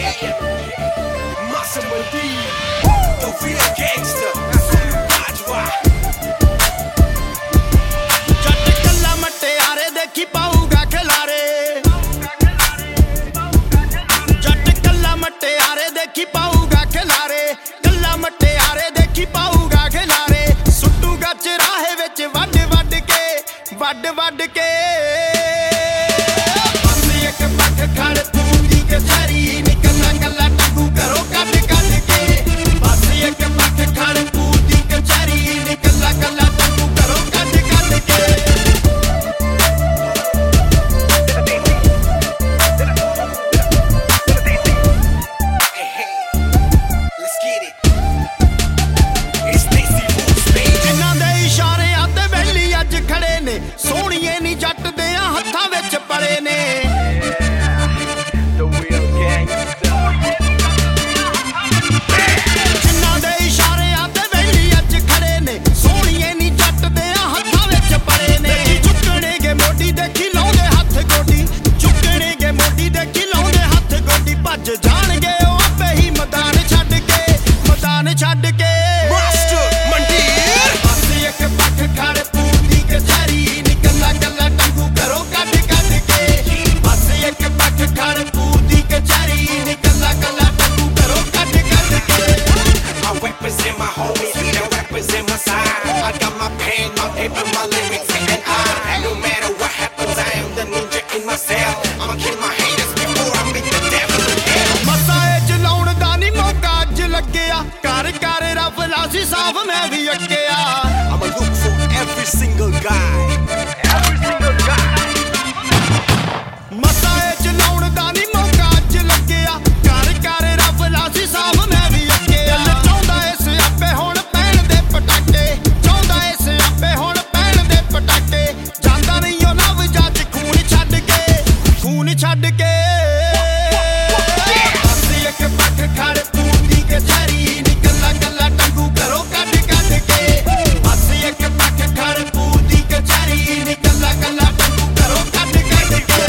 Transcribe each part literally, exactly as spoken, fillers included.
Massa Mandi, the real gangster. Bajwa. ਜੱਟ ਕੱਲਾ ਮਟਿਆਰੇ ਦੇਖੀ ਪਾਊਗਾ ਖਿਲਾਰੇ ਜੱਟ ਕੱਲਾ ਮਟਿਆਰੇ ਦੇਖੀ ਪਾਊਗਾ ਖਿਲਾਰੇ ਕੱਲਾ ਮਟਿਆਰੇ ਦੇਖੀ ਪਾਊਗਾ ਖਿਲਾਰੇ ਸੁੱਟੂਗਾ ਚਰਾਹੇ ਵਿੱਚ ਵੱਡ ਵੱਡ ਕੇ ਵੱਡ ਵੱਡ ਕੇ ਬਸ ਇੱਕ ਪੱਖ ਖੜ ਪੂਰੀ ਕਚਹਿਰੀ ਨੀ ਕੱਲਾ ਕੱਲਾ ਟੰਗੂ ਕਰੋ ਕੱਢ ਕੱਢ ਕੇ ਬਸ ਇੱਕ ਪੱਖ ਖੜ ਪੂਰੀ ਕਚਹਿਰੀ ਨੀ ਕੱਲਾ ਕੱਲਾ ਟੰਗੂ ਕਰੋ ਕੱਢ ਕੱਢ ਕੇ ਸੋਹਣੀਏ ਨੀ ਜੱਟ ਦੇ ਹੱਥਾਂ ਵਿੱਚ ਪੜੇ ਨੇ ਜਿਨ੍ਹਾਂ ਦੇ ਇਸ਼ਾਰਿਆਂ ਤੇ ਵੈਲੀ ਅੱਜ ਖੜੇ ਨੇ ਸੋਹਣੀਏ ਨੀ ਜੱਟ ਦੇ ਹੱਥਾਂ ਵਿੱਚ ਪੜੇ ਨੇ ਝੁਕਣਗੇ ਮੋਢੀ ਦੇਖੀ ਲਾਉਂਦੇ ਹੱਥ ਗੋਡੀ ਝੁਕਣਗੇ ਮੋਢੀ ਦੇਖੀ ਲਾਉਂਦੇ ਹੱਥ ਗੋਡੀ ਭੱਜ ਜਾਣਗੇ ਉਹ ਆਪੇ ਹੀ ਮੈਦਾਨ ਛੱਡ ਕੇ ਮੈਦਾਨ ਛੱਡ ਕੇ ਬਸ ਇੱਕ ਪੱਖ ਖੜ ਪੂਰੀ ਕਚਹਿਰੀ represent my homies, we don't represent my side. I got my pen, my paper, my lyrics, and I. No matter what happens, I am the ninja in my cell. I'ma kill my haters before I meet the devil in hell. ਮਸਾਏ ਚਲਾਉਣ ਦਾ ਨੀ ਮੌਕਾ ਅੱਜ ਲੱਗਿਆ ਕਰ ਕਰ ਰਫਲਾ ਸੀ ਸਾਫ ਮੈਂ ਵੀ ਅੱਕਿਆ I'ma look for every single guy. Every single guy. ਮਸਾਏ ਚਲਾਉਣ ਦਾ ਨੀ ਮੌਕਾ ਅੱਜ ਲੱਗਿਆ ਕਰ ਕਰ ਰਫਲਾ ਸੀ ਸਾਫ ਮੈਂ ਵੀ ਅੱਕਿਆ ਛੱਡ ਕੇ ਬਸ ਇੱਕ ਪੱਖ ਖੜ ਪੂਰੀ ਕਚਹਿਰੀ ਨੀ ਕੱਲਾ ਕੱਲਾ ਟੰਗੂ ਕਰੋ ਕੱਢ ਕੱਢ ਕੇ ਬਸ ਇੱਕ ਪੱਖ ਖੜ ਪੂਰੀ ਕਚਹਿਰੀ ਨੀ ਕੱਲਾ ਕੱਲਾ ਟੰਗੂ ਕਰੋ ਕੱਢ ਕੱਢ ਕੇ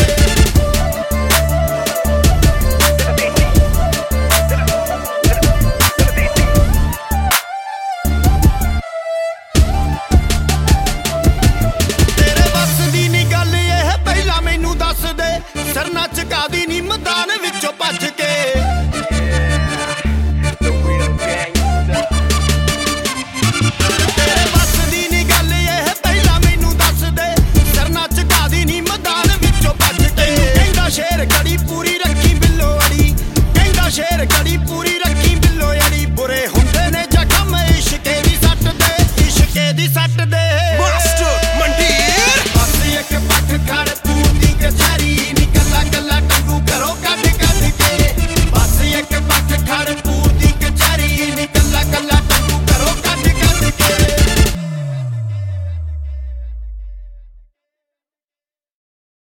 ਤੇਰੇ ਬਸ ਦੀ ਨੀ ਗੱਲ ਇਹ ਪਹਿਲਾਂ ਮੈਨੂੰ ਦੱਸ ਦੇ ਸਰਨਾ ਝੁਕਾ ਦੀ ਨੀ